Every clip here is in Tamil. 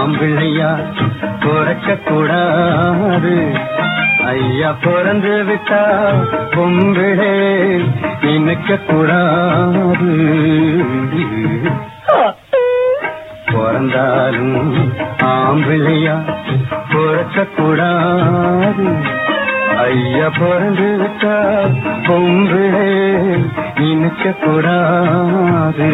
ஆம்பிள்ளையா பிறக்க கூடாது. ஐயா பிறந்து விட்டா பொம்பிளே நினைக்க கூடாது. பிறந்தாலும் ஆம்பிள்ளையா பிறக்க கூடாது. ஐயா பிறந்து விட்டா பொம்பிளே நினைக்க கூடாது.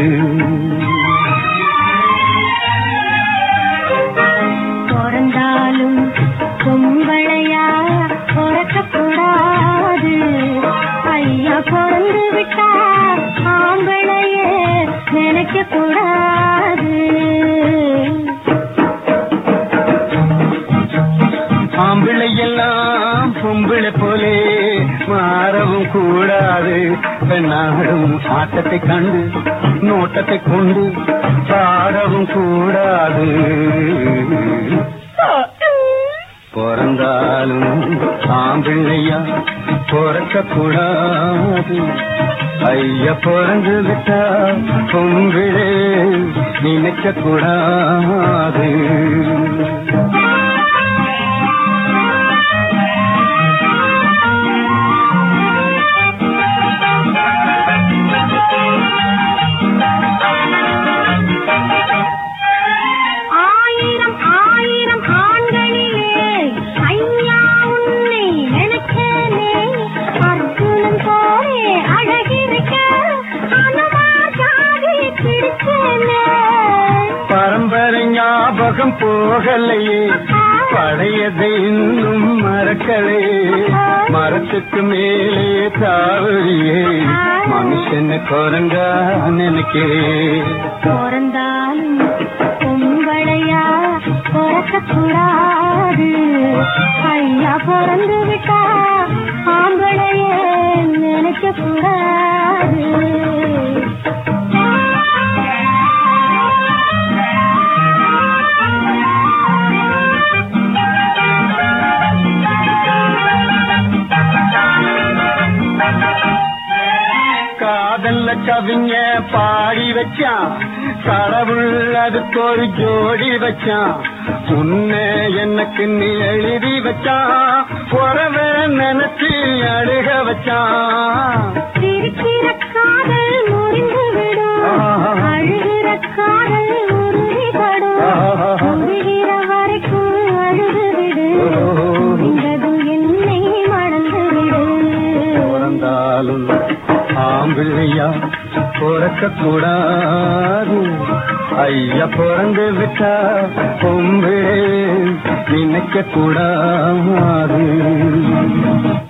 பிறந்தாலும் பொம்பளையா பிறக்க கூடாது. ஐயா பிறந்து விட்டா ஆம்பளையே நினைக்க கூடாது. ஆம்பிள்ளை எல்லாம் பொம்பிளை போலே மாறவும் கூடாது. பெண்ணாடும் ஆட்டத்தை கண்டு நோட்டத்தை கொண்டு பாடவும் கூடாது. பிறந்தாலும் ஆம்பிள்ளையா பிறக்க கூடாது. ஐயா பிறந்து விட்டா பொம்பிளே நினைக்க கூடாது. ஞாபகம் போகலையே பழையதை இன்னும் மறக்கலையே. மரத்துக்கு மேலே தாவலியே மனுஷன்னு குரங்கா நினைக்கிறேன். பிறந்தாலும் பொம்பளையா பிறக்க கூடாது. ஐயா பிறந்து விட்டா ஆம்பளையே நினைக்க கூடாது. காதல்ல கவிஞ பாடி வச்சான் கடவுள் அதுக்கு ஒரு ஜோடி வச்சான். உன்னை எனக்கு நீ எழுதி வச்சான் உறவ நினைச்சு அழுக வச்சான். சிரிக்கிற காதல் முறிந்து விடும் அழுகிற காதல் உறுதிப்படும். உருகிற வரைக்கும் அழுது விடு முடிந்தது என்னை மறந்து விடு. பிறந்தாலும் ஆம்பிள்ளையா பிறக்க கூடாது. ஐயா பிறந்து விட்டா பொம்பிளே நினைக்க கூடாது.